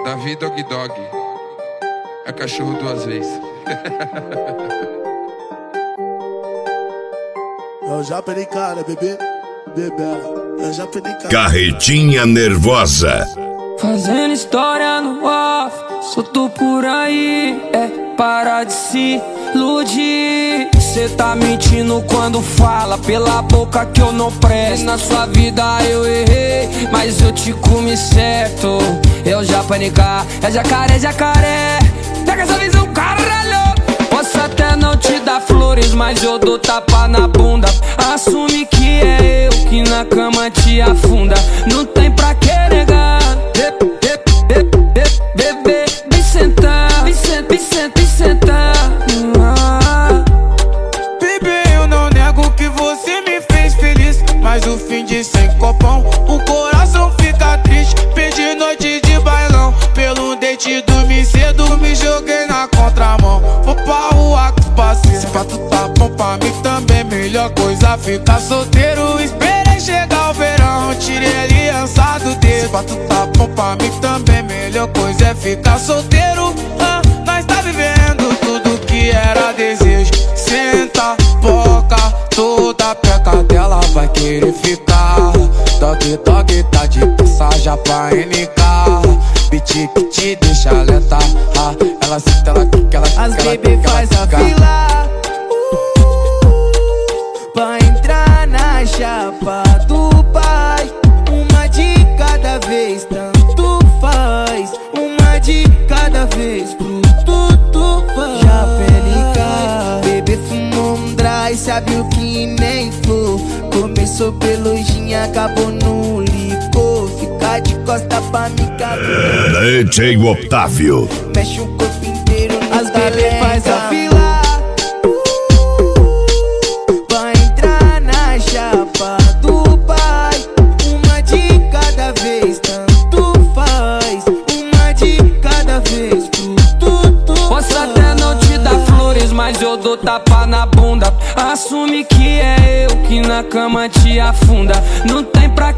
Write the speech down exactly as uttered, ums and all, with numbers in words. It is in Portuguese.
Davi Dog Dog é cachorro duas vezes. Eu já perdi cara, bebê, bebê. Eu já perdi cara. Carretinha nervosa. Fazendo história no off, solto por aí, é para de se iludir. Cê tá mentindo quando fala pela boca que eu não presto. Na sua vida eu errei, mas eu te comi certo. Eu já panicar, é jacaré, jacaré. Pega essa visão, caralho. Posso até não te dar flores, mas eu dou tapa na bunda. Assume que é eu que na cama te afunda. Não tem pra que negar. Bebê, vem sentar, vem sentar, vem sentar, vem sentar. Bebê, eu não nego que você me fez feliz, mas o fim de sem copão, o coração fica triste. Perdi noite de bailão, pelo date dormi cedo, me joguei na contramão. Vou pra rua que passei, se pra tu tá bom pra mim também, melhor coisa ficar solteiro. Esperei chegar o verão, tirei a aliança do dedo. Se pra tu tá bom pra mim também, melhor coisa é ficar solteiro. ah, Nós tá vivendo tudo que era desejo. Senta, boca, toda peca dela vai querer ficar. Dog, dog, tá de passagem pra N K. Beat que te deixa lenta. ah, Ela senta, ela quica, ela quica. As bebê faz a fila pra entrar na chapa do pai. Uma de cada vez, tanto faz. Uma de cada vez, pro tudo faz. Já pelica, bebê fumou um dry, sabe o que nem flor. Começou pelo gin, acabou no licor. Fica de costa pra me caber. D J Otávio. Mexe o corpo inteiro, as bebê faz a fila pra entrar na chapa do pai. Uma de cada vez, tanto faz. Uma de cada vez, pro tudo. Posso até não te dar flores, mas eu dou tapa na bunda. Assume que é eu que na cama te afunda. Não tem pra